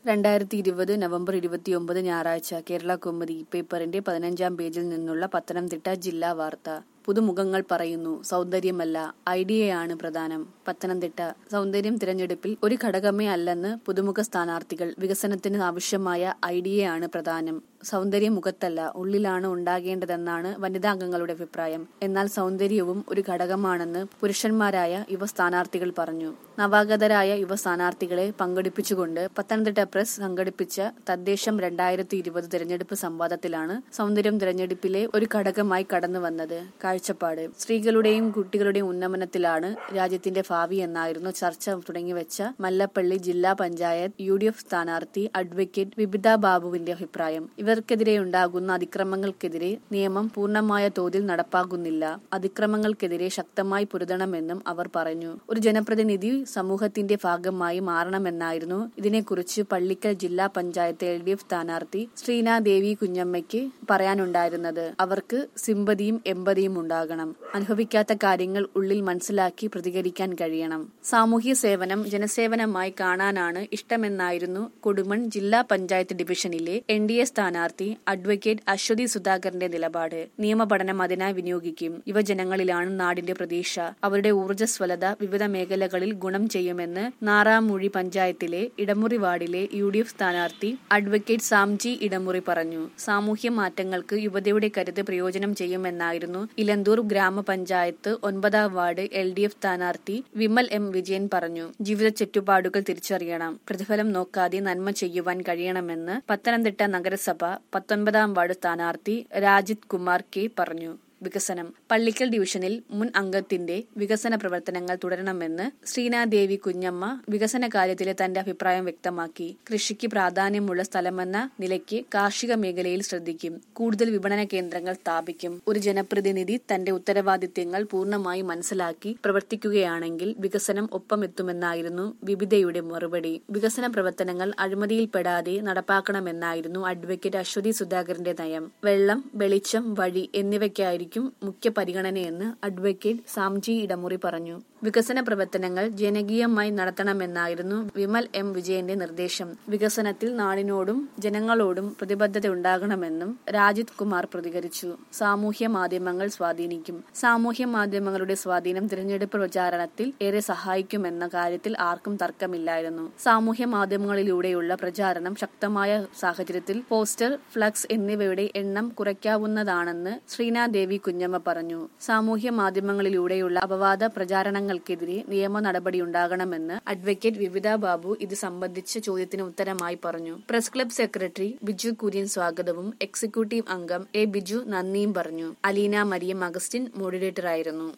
2020 November 29 ഞായറാഴ്ച കേരളകൗമുദി പേപ്പറിന്റെ 15-ാം പേജിൽ നിന്നുള്ള പത്തനംതിട്ട ജില്ലാ വാർത്ത. പുതുമുഖങ്ങൾ പറയുന്നു സൗന്ദര്യമല്ല ഐഡിയയാണ് പ്രധാനം. പത്തനംതിട്ട. സൗന്ദര്യം തിരഞ്ഞെടുപ്പിൽ ഒരു ഘടകമേ അല്ലെന്ന് പുതുമുഖ സ്ഥാനാർത്ഥികൾ. വികസനത്തിന് ആവശ്യമായ ഐഡിയയാണ് പ്രധാനം. സൗന്ദര്യം മുഖത്തല്ല ഉള്ളിലാണ് ഉണ്ടാകേണ്ടതെന്നാണ് വനിതാംഗങ്ങളുടെ അഭിപ്രായം. എന്നാൽ സൗന്ദര്യവും ഒരു ഘടകമാണെന്ന് പുരുഷന്മാരായ യുവ സ്ഥാനാർത്ഥികൾ പറഞ്ഞു. നവാഗതരായ യുവ സ്ഥാനാർത്ഥികളെ പങ്കെടുപ്പിച്ചുകൊണ്ട് പത്തനംതിട്ട പ്രസ് സംഘടിപ്പിച്ച തദ്ദേശം 2020 തിരഞ്ഞെടുപ്പ് സംവാദത്തിലാണ് സൗന്ദര്യം തിരഞ്ഞെടുപ്പിലെ ഒരു ഘടകമായി കടന്നുവന്നത്. കാഴ്ചപ്പാട്. സ്ത്രീകളുടെയും കുട്ടികളുടെയും ഉന്നമനത്തിലാണ് രാജ്യത്തിന്റെ ഭാവി എന്നായിരുന്നു ചർച്ച തുടങ്ങിവെച്ച മല്ലപ്പള്ളി ജില്ലാ പഞ്ചായത്ത് UDF സ്ഥാനാർത്ഥി അഡ്വക്കേറ്റ് വിബിത ബാബുവിന്റെ അഭിപ്രായം. ഇവർക്കെതിരെയുണ്ടാകുന്ന അതിക്രമങ്ങൾക്കെതിരെ നിയമം പൂർണ്ണമായ തോതിൽ നടപ്പാകുന്നില്ല. അതിക്രമങ്ങൾക്കെതിരെ ശക്തമായി പൊരുതണമെന്നും അവർ പറഞ്ഞു. ഒരു ജനപ്രതിനിധി സമൂഹത്തിന്റെ ഭാഗമായി മാറണമെന്നായിരുന്നു ഇതിനെക്കുറിച്ച് പള്ളിക്കൽ ജില്ലാ പഞ്ചായത്ത് LDF സ്ഥാനാർത്ഥി ശ്രീനാദേവി കുഞ്ഞമ്മയ്ക്ക് പറയാനുണ്ടായിരുന്നത്. അവർക്ക് സിമ്പതിയും എമ്പതിയും ഉണ്ടാകണം. അനുഭവിക്കാത്ത കാര്യങ്ങൾ ഉള്ളിൽ മനസ്സിലാക്കി പ്രതികരിക്കാൻ കഴിയണം. സാമൂഹ്യ സേവനം ജനസേവനമായി കാണാനാണ് ഇഷ്ടമെന്നായിരുന്നു കൊടുമൺ ജില്ലാ പഞ്ചായത്ത് ഡിവിഷനിലെ NDA സ്ഥാനാർത്ഥി അഡ്വക്കേറ്റ് അശ്വതി സുധാകരന്റെ നിലപാട്. നിയമപഠനം അതിനായി വിനിയോഗിക്കും. യുവജനങ്ങളിലാണ് നാടിന്റെ പ്രതീക്ഷ. അവരുടെ ഊർജ്ജസ്വലത വിവിധ മേഖലകളിൽ ഗുണം ചെയ്യുമെന്ന് നാറാമൂഴി പഞ്ചായത്തിലെ ഇടമുറി വാർഡിലെ UDF സ്ഥാനാർത്ഥി അഡ്വക്കേറ്റ് സാംജി ഇടമുറി പറഞ്ഞു. സാമൂഹ്യ മാറ്റങ്ങൾക്ക് യുവതയുടെ കരുത്ത് പ്രയോജനം ചെയ്യുമെന്നായിരുന്നു ഇലന്തൂർ ഗ്രാമപഞ്ചായത്ത് 9-ാം വാർഡ് LDF സ്ഥാനാർത്ഥി വിമൽ M വിജയൻ പറഞ്ഞു. ജീവിത ചുറ്റുപാടുകൾ തിരിച്ചറിയണം. പ്രതിഫലം നോക്കാതെ നന്മ ചെയ്യുവാൻ കഴിയണമെന്ന് പത്തനംതിട്ട നഗരസഭ 19-ാം വാർഡ് സ്ഥാനാർത്ഥി രാജിത് കുമാർ K പറഞ്ഞു. വികസനം. പള്ളിക്കൽ ഡിവിഷനിൽ മുൻ അംഗത്തിന്റെ വികസന പ്രവർത്തനങ്ങൾ തുടരണമെന്ന് ശ്രീനാദേവി കുഞ്ഞമ്മ വികസന കാര്യത്തിലെ തന്റെ അഭിപ്രായം വ്യക്തമാക്കി. കൃഷിക്ക് പ്രാധാന്യമുള്ള സ്ഥലമെന്ന നിലയ്ക്ക് കാർഷിക മേഖലയിൽ ശ്രദ്ധിക്കും. കൂടുതൽ വിപണന കേന്ദ്രങ്ങൾ സ്ഥാപിക്കും. ഒരു ജനപ്രതിനിധി തന്റെ ഉത്തരവാദിത്തങ്ങൾ പൂർണ്ണമായി മനസ്സിലാക്കി പ്രവർത്തിക്കുകയാണെങ്കിൽ വികസനം ഒപ്പമെത്തുമെന്നായിരുന്നു വിബിതയുടെ മറുപടി. വികസന പ്രവർത്തനങ്ങൾ അഴിമതിയിൽപ്പെടാതെ നടപ്പാക്കണമെന്നായിരുന്നു അഡ്വക്കേറ്റ് അശ്വതി സുധാകരന്റെ നയം. വെള്ളം, വെളിച്ചം, വഴി എന്നിവയ്ക്കായിരിക്കും മുഖ്യ പരിഗണനയെന്ന് അഡ്വക്കേറ്റ് സാംജി ഇടമുറി പറഞ്ഞു. വികസന പ്രവർത്തനങ്ങൾ ജനകീയമായി നടത്തണമെന്നായിരുന്നു വിമൽ M വിജയന്റെ നിർദ്ദേശം. വികസനത്തിൽ നാടിനോടും ജനങ്ങളോടും പ്രതിബദ്ധത ഉണ്ടാകണമെന്നും രാജിത് കുമാർ പ്രതികരിച്ചു. സാമൂഹ്യ മാധ്യമങ്ങൾ സ്വാധീനിക്കും. സാമൂഹ്യ മാധ്യമങ്ങളുടെ സ്വാധീനം തിരഞ്ഞെടുപ്പ് പ്രചാരണത്തിൽ ഏറെ സഹായിക്കുമെന്ന കാര്യത്തിൽ ആർക്കും തർക്കമില്ലായിരുന്നു. സാമൂഹ്യ മാധ്യമങ്ങളിലൂടെയുള്ള പ്രചാരണം ശക്തമായ സാഹചര്യത്തിൽ പോസ്റ്റർ, ഫ്ലക്സ് എന്നിവയുടെ എണ്ണം കുറയ്ക്കാവുന്നതാണെന്ന് ശ്രീനാദേവി കുഞ്ഞമ്മ പറഞ്ഞു. സാമൂഹ്യ മാധ്യമങ്ങളിലൂടെയുള്ള അപവാദ പ്രചാരണങ്ങൾക്കെതിരെ നിയമ നടപടിയുണ്ടാകണമെന്ന് അഡ്വക്കേറ്റ് വിബിത ബാബു ഇത് സംബന്ധിച്ച ചോദ്യത്തിന് ഉത്തരമായി പറഞ്ഞു. Press club secretary Biju Kurian സ്വാഗതവും എക്സിക്യൂട്ടീവ് അംഗം A ബിജു നന്ദിയും പറഞ്ഞു. അലീന മരിയം അഗസ്റ്റിൻ മോഡറേറ്ററായിരുന്നു.